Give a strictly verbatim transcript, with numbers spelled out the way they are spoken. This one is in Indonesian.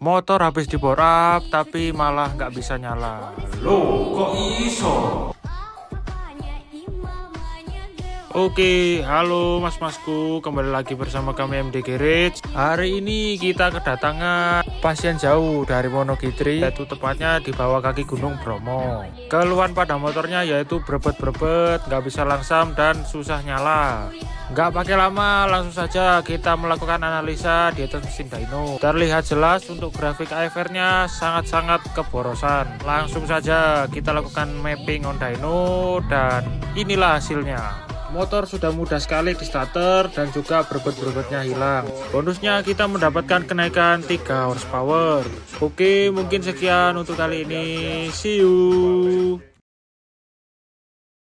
Motor habis di bore up tapi malah nggak bisa nyala. Loh, kok iso? Oke, halo mas-masku, kembali lagi bersama kami M D Garage. Hari ini kita kedatangan pasien jauh dari Wonogiri, yaitu tepatnya di bawah kaki Gunung Bromo. Keluhan pada motornya yaitu brebet-brebet, nggak bisa langsam dan susah nyala. Nggak pakai lama, langsung saja kita melakukan analisa di atas mesin dyno. Terlihat jelas untuk grafik A F R-nya sangat-sangat keborosan. Langsung saja kita lakukan mapping on dyno dan inilah hasilnya. Motor sudah mudah sekali di starter dan juga brebet-brebetnya hilang. Bonusnya kita mendapatkan kenaikan tiga horsepower. Oke, mungkin sekian untuk kali ini. See you.